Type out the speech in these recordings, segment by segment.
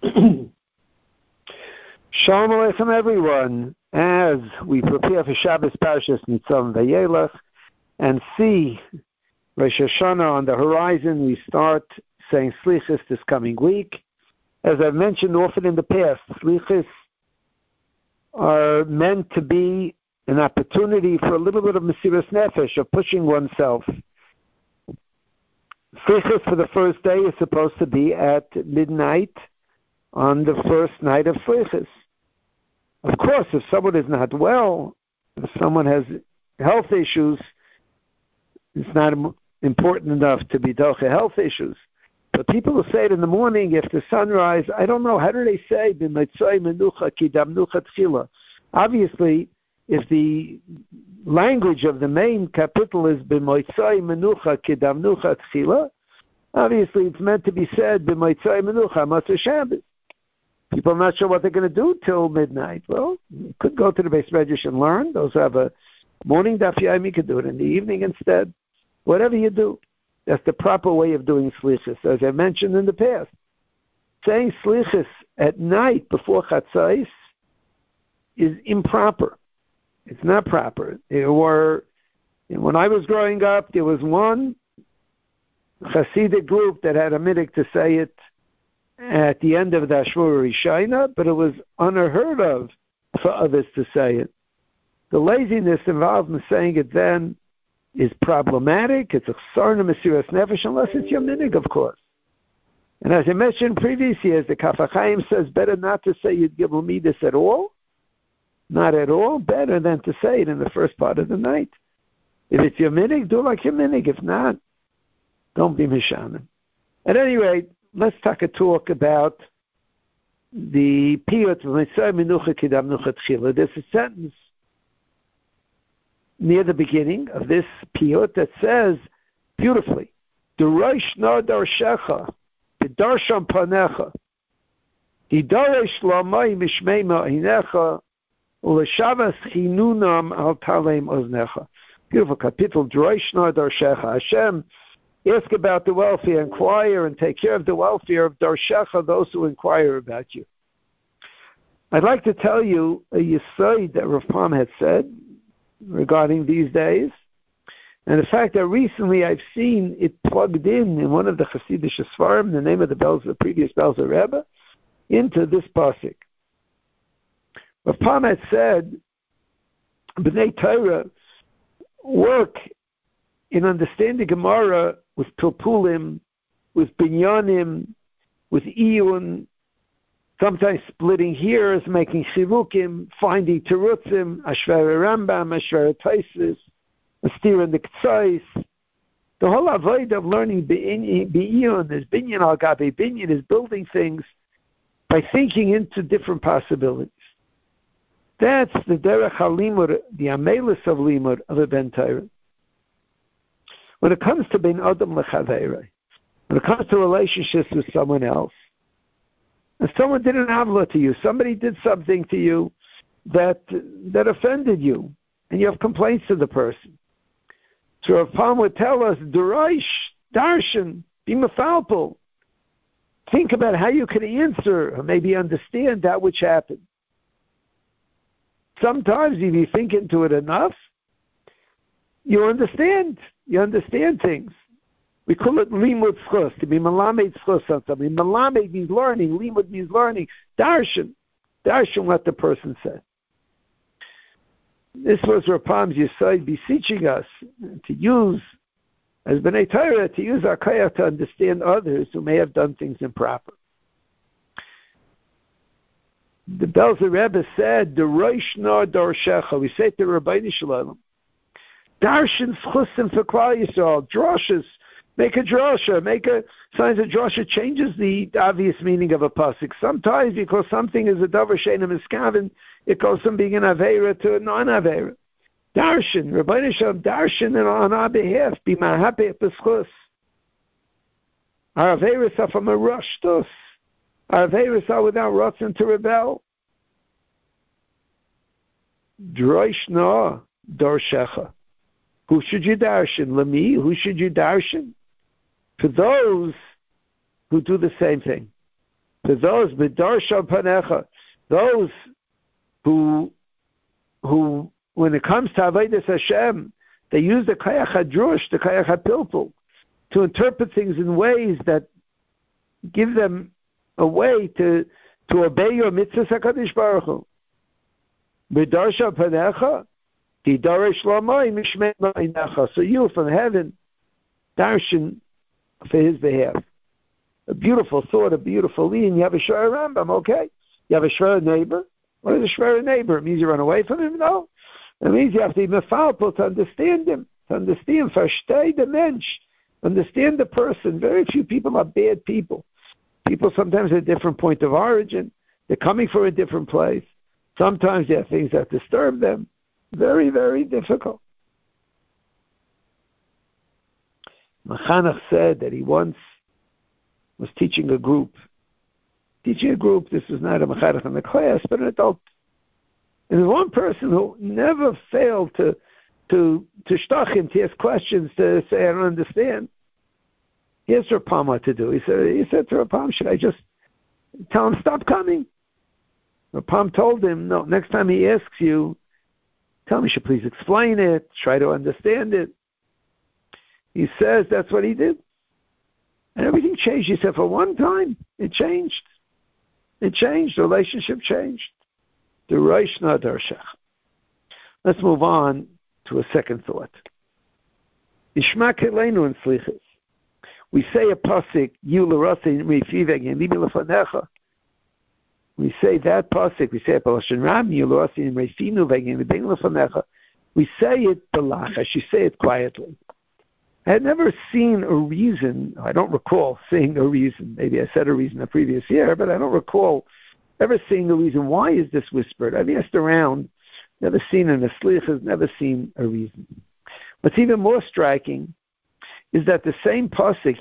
Shalom Aleichem, everyone. As we prepare for Shabbos Parshas Nitzavim Vayelech and see Rosh Hashanah on the horizon, we start saying Slichos this coming week. As I've mentioned often in the past, Slichos are meant to be an opportunity for a little bit of Mesiras Nefesh, of pushing oneself. Slichos for the first day is supposed to be at midnight on the first night of Slichos. Of course, if someone is not well, if someone has health issues, it's not important enough to be doche health issues. But people will say it in the morning after sunrise. I don't know, how do they say, b'motzai menucha ki damnucha tchila? Obviously, if the language of the main capital is b'motzai menucha ki damnucha tchila, obviously it's meant to be said b'motzai menucha matzah Shabbos. People are not sure what they're going to do till midnight. Well, you could go to the base register and learn. Those who have a morning daf yomi could do it in the evening instead. Whatever you do, that's the proper way of doing slichus. As I mentioned in the past, saying slichus at night before chatzais is improper. It's not proper. When I was growing up, there was one Hasidic group that had a minhag to say it at the end of the Ashura Rishayna, but it was unheard of for others to say it. The laziness involved in saying it then is problematic. It's a sarna mesiras nefesh, unless it's your minhag, of course. And as I mentioned in previous years, the Kaf HaChaim says better not to say Yud Gimel Midas at all, not at all, better than to say it in the first part of the night. If it's your minhag, do like your minhag. If not, don't be mishanim. At any rate, let's talk about the piyut v'mitzay menucha kidam nucha tchila. There's a sentence near the beginning of this piyut that says beautifully, "D'rosh na darshecha, v'darsham panecha, d'daresh lamay mishmei ma'inecha, u'leshavas chinunam al talem oznecha." Beautiful kapitel. D'rosh na darshecha. Hashem, ask about the welfare, inquire and take care of the welfare of darshecha, those who inquire about you. I'd like to tell you a yesod that Rav Pam had said regarding these days, and the fact that recently I've seen it plugged in one of the Hasidic Sfarim, the name of the previous Belzer Rebbe, into this pasuk. Rav Pam had said, B'nai Torah work in understanding Gemara with Pilpulim, with Binyanim, with Iyun, sometimes splitting hairs, making Chivukim, finding Terutzim, Ashvara Rambam, Ashvara Taisis, Astira Niktzais. The whole avoid of learning B'iyun is Binyan al Gabi. Binyan is building things by thinking into different possibilities. That's the Derech HaLimud, the Amelis of Limud of a Ben Torah. When it comes to Ben Adam L'Chaveirei, when it comes to relationships with someone else, and someone did an avla to you, somebody did something to you that offended you, and you have complaints to the person. So Rav Pam would tell us, D'raish, Darshan, be mefalpel. Think about how you can answer or maybe understand that which happened. Sometimes if you think into it enough, you understand. You understand things. We call it limud zchus, to be malamed zchus on something. Malamed means learning, limud means learning. Darshan what the person said. This was Rav Pam's yesod beseeching us to use, as B'nai Torah, to use our koyach to understand others who may have done things improper. The Belzer Rebbe said, "D'rosh na darshecha." We say to Rabbeinu Shalom, Darshan schusim for Klal Yisrael. Droshes, make a drosha, signs of drosha changes the obvious meaning of a pasuk. Sometimes because something is a davar she'eino miskaven, it goes from being an aveira to a non-aveira. Darshan, Rabbeinu Shalom, darshan on our behalf, be mahapeh b'schus. Our aveiras are from a rashtus. Our aveiras are without ratzon to rebel. Drosh na darshecha. Who should you darshan? Lemi, who should you darshan? For those who do the same thing. For those b'darsha panecha, those who when it comes to avodas Hashem, they use the kayach hadrush, the kayach hapilpul, to interpret things in ways that give them a way to obey your mitzvahs HaKadosh Baruch Hu. B'darsha panecha, tidarish l'may mishmei ma'inecha. So you from heaven darshan for his behalf. A beautiful thought, a beautiful lean. You have a shver Rambam, okay? You have a shver neighbor. What is a shver neighbor? It means you run away from him? No. It means you have to be mefalpel to understand him, to understand, versteh the mensch, understand the person. Very few people are bad people. People sometimes have a different point of origin. They're coming from a different place. Sometimes there are things that disturb them. Very, very difficult. Machanach said that he once was teaching a group. This was not a Machanach in the class, but an adult. And there's one person who never failed to shtach him, to ask questions, to say, I don't understand. He asked Rav Pam what to do. He said to Rav Pam, should I just tell him stop coming? Rav Pam told him, no, next time he asks you, tell him you should please explain it, try to understand it. He says that's what he did. And everything changed. He said for one time, it changed. It changed. The relationship changed. The Roshna Darshach. Let's move on to a second thought. Ishma Kelenu in Slichas. We say a pasuk, you l'rasei meifiveg and libi lefanecha. We say that pasuk. We say a Lashon Ram, you l'rasei meifinu veg and libi lefanecha. We say it belachash. You say it quietly. I had never seen a reason. I don't recall seeing a reason. Maybe I said a reason the previous year, but I don't recall ever seeing a reason. Why is this whispered? I've asked around. Never seen an Aslichas. Never seen a reason. What's even more striking is that the same pasuk,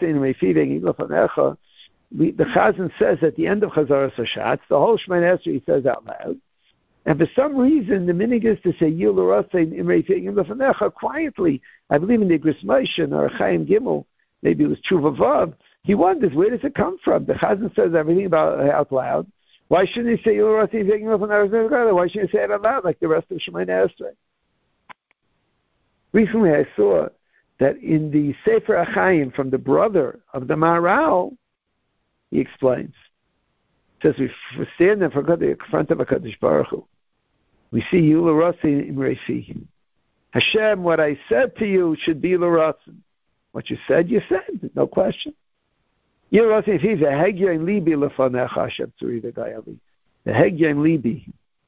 the Chazan says at the end of Chazaras Hashatz, the whole Shemoneh Esrei he says out loud, and for some reason the minhag is to say quietly. I believe in the Igros Moshe or Chaim Gimel, maybe it was Tshuva Vav. He wonders, where does it come from? The Chazan says everything about out loud. Why shouldn't he say why shouldn't he say it out loud like the rest of Shemoneh Esrei? Recently I saw that in the Sefer Achayim from the brother of the Maharal, he explains. Says we stand in front of HaKadosh Baruch Hu. We see you l'rasei im reifi. Hashem, what I said to you should be l'rasei. What you said, no question. You l'rasei im reifi, v'hegyaim libi lefanecha Hashem tzuri v'gayali. V'hegyaim libi.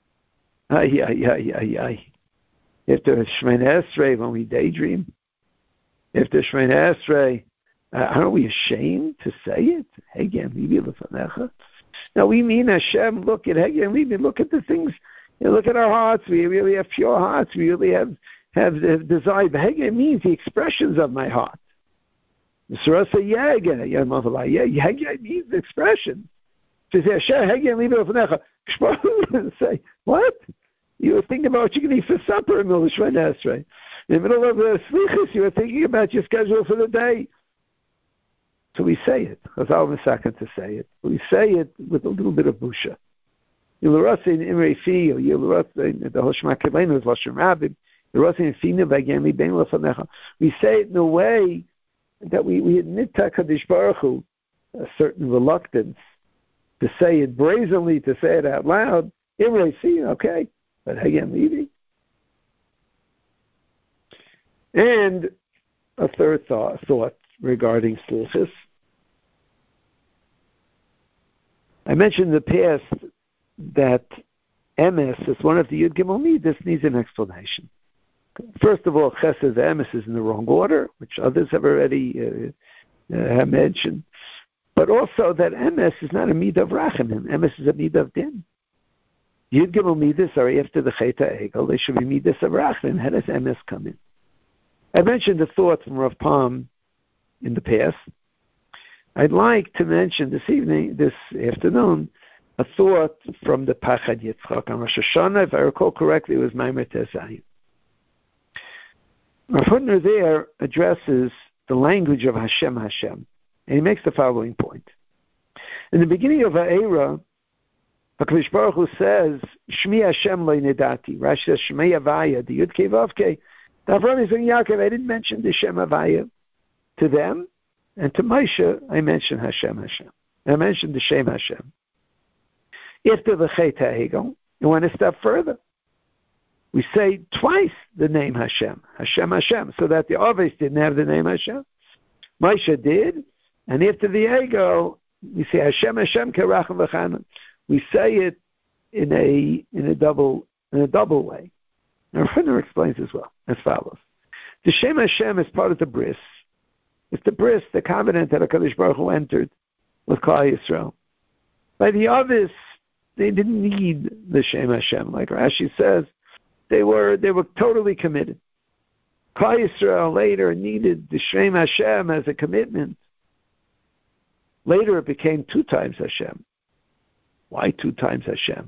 Ay. If there's Shemoneh Esrei, when we daydream, if there's Shemoneh Esrei, aren't we ashamed to say it? Hegyaim libi lefanecha. Now we mean Hashem, look at Hegyaim libi, look at the things, look at our hearts. We really have pure hearts. We really have desire. Hegyaim means the expressions of my heart. Hegyaim means the expression. To say Hashem, Hegyaim libi lefanecha. Say, what? You were thinking about what you're going to eat for supper in the middle of Shemoneh Esrei. In the middle of the Slichus, you were thinking about your schedule for the day. So we say it. Chazal Mesaken to say it. We say it with a little bit of busha. Yilurasei imrei fi, or Yilurasei, the Hoshma Kelenu is Lashon Rabim. Yilurasei fina v'agemi bein lefanecha. We say it in a way that we admit to HaKadosh Baruch Hu a certain reluctance to say it brazenly, to say it out loud. Imrei fi, okay, but again, leaving. And a third thought regarding Slichus. I mentioned in the past that emes is one of the Yud Gimel Midas needs an explanation. First of all, Chesed emes is in the wrong order, which others have already have mentioned. But also that emes is not a midah of rachamim. Emes is a midah of din. Yud Gimel Midas are after the Cheta Egel. They should be midas of rachamim. How does emes come in? I mentioned a thought from Rav Pam in the past. I'd like to mention this afternoon, a thought from the Pachad Yitzchak on Rosh Hashanah. If I recall correctly, it was Maimer Tezayin. Rav Hutner there addresses the language of Hashem, and he makes the following point. In the beginning of Va'era, HaKadosh Baruch Hu says, Shmi Hashem lo nidati. Rashi says, Shmei Havaya, the Yud Kei Vav Kei. Now, Avraham Yitzchak and Yaakov, I didn't mention the Shem Havaya to them, and to Moshe, I mentioned Hashem. I mentioned the Shem Hashem. If the V'chei Ta'egel, you want to step further. We say twice the name Hashem, so that the Oves didn't have the name Hashem. Moshe did, and after the ego, we say Hashem Kerachim V'chanan. We say it in a double way. Now, Rav explains as well as follows: the Shem Hashem is part of the bris. It's the bris, the covenant that HaKadosh Baruch Hu entered with Klal Yisrael. By the Oves, they didn't need the Shem Hashem, like Rashi says. They were totally committed. Klal Yisrael later needed the Shem Hashem as a commitment. Later it became 2 times Hashem. Why 2 times Hashem?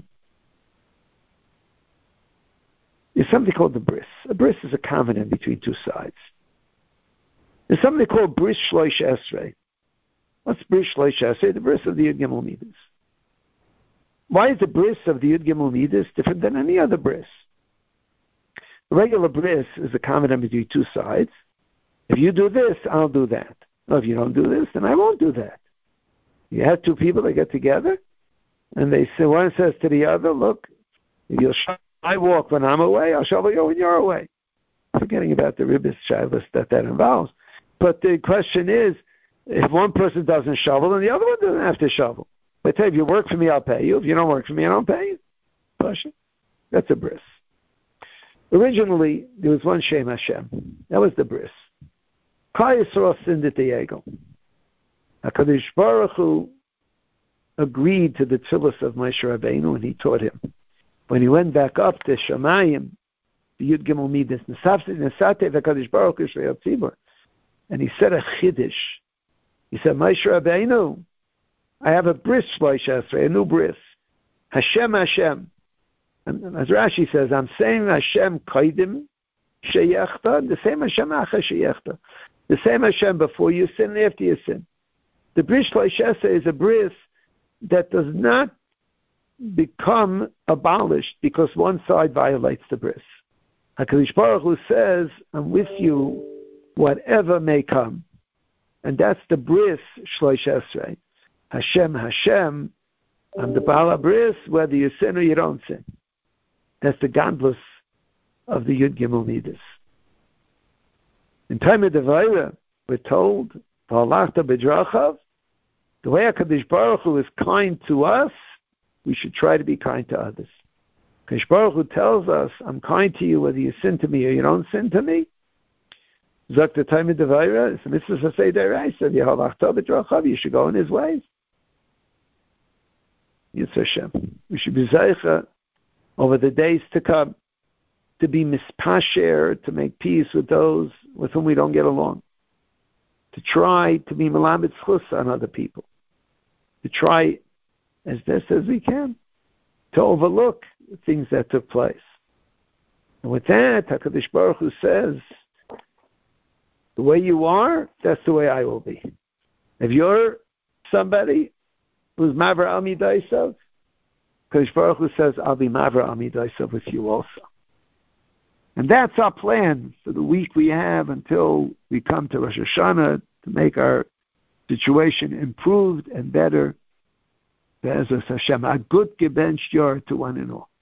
There's something called the bris. A bris is a covenant between 2 sides. There's something called bris shloish esrei. What's bris shloish esrei? The bris of the Yud Gimel Midas. Why is the bris of the Yud Gimel Midas different than any other bris? The regular bris is a covenant between 2 sides. If you do this, I'll do that. Well, if you don't do this, then I won't do that. You have 2 people that get together, and they say, one says to the other, look, I walk when I'm away, I'll shovel you when you're away. Forgetting about the ribbis shabbos that involves. But the question is, if one person doesn't shovel, then the other one doesn't have to shovel. I tell you, if you work for me, I'll pay you. If you don't work for me, I don't pay you. Pasha. That's a bris. Originally, there was one Shem Hashem. That was the bris. Klal Yisrael sinned at the Egel. HaKadosh Baruch Hu agreed to the tefillos of Moshe Rabbeinu, and he taught him. When he went back up to Shamayim, the Yud Gimel Midas, Nesate v'Kadosh Baruch Hu Shrei Tzibur, and he said a chiddush. He said, Moshe Rabbeinu, I have a bris shloish esrei, a new bris. Hashem. And as Rashi says, I'm saying Hashem kaidim sheyechta, the same Hashem acha sheyechta. The same Hashem before you sin and after you sin. The bris shloish esrei is a bris that does not become abolished because one side violates the bris. HaKadosh Baruch Hu says, I'm with you whatever may come. And that's the bris shloish esrei. Hashem, I'm the Baal Bris, whether you sin or you don't sin. That's the godless of the Yud Gimel Midas. In time of Devaira, we're told, V'halachta b'drachav, the way HaKadosh Baruch Hu is kind to us, we should try to be kind to others. HaKadosh Baruch Hu tells us, I'm kind to you whether you sin to me or you don't sin to me. Zok the time of Devaira, it's a mitzvah to say deraisa, V'halachta b'drachav, you should go in his ways. Yitzhak Hashem. We should be zeicha over the days to come to be mispasher, to make peace with those with whom we don't get along, to try to be melamed zchus on other people, to try as best as we can to overlook the things that took place. And with that, HaKadosh Baruch Hu says, the way you are, that's the way I will be. If you're somebody who's Mavra Al Midaisav, HaKadosh Baruch Hu says, I'll be Mavra Al Midaisav with you also. And that's our plan for the week we have until we come to Rosh Hashanah to make our situation improved and better. Be'ezus Hashem, a good gebench to one and all.